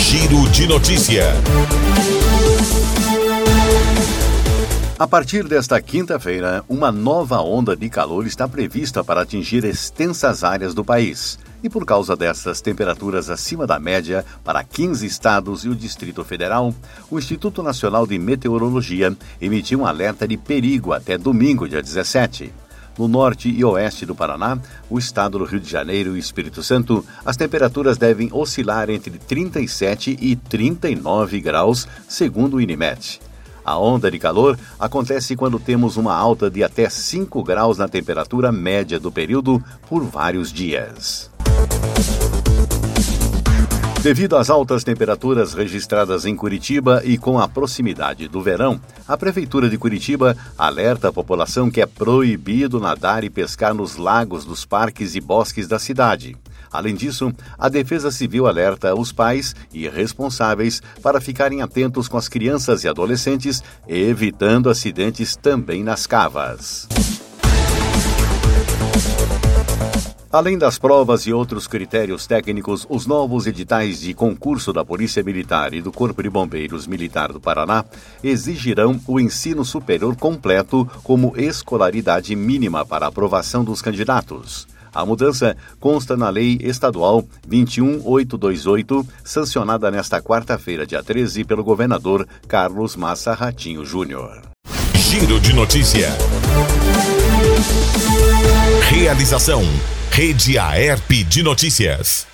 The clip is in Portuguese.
Giro de Notícia. A partir desta quinta-feira, uma nova onda de calor está prevista para atingir extensas áreas do país. E por causa dessas temperaturas acima da média para 15 estados e o Distrito Federal, o Instituto Nacional de Meteorologia emitiu um alerta de perigo até domingo, dia 17. No norte e oeste do Paraná, o estado do Rio de Janeiro e Espírito Santo, as temperaturas devem oscilar entre 37 e 39 graus, segundo o INMET. A onda de calor acontece quando temos uma alta de até 5 graus na temperatura média do período por vários dias. Devido às altas temperaturas registradas em Curitiba e com a proximidade do verão, a Prefeitura de Curitiba alerta a população que é proibido nadar e pescar nos lagos dos parques e bosques da cidade. Além disso, a Defesa Civil alerta os pais e responsáveis para ficarem atentos com as crianças e adolescentes, evitando acidentes também nas cavas. Além das provas e outros critérios técnicos, os novos editais de concurso da Polícia Militar e do Corpo de Bombeiros Militar do Paraná exigirão o ensino superior completo como escolaridade mínima para a aprovação dos candidatos. A mudança consta na Lei Estadual 21828, sancionada nesta quarta-feira, dia 13, pelo governador Carlos Massa Ratinho Júnior. Giro de Notícia. Realização: Rede Aerp de Notícias.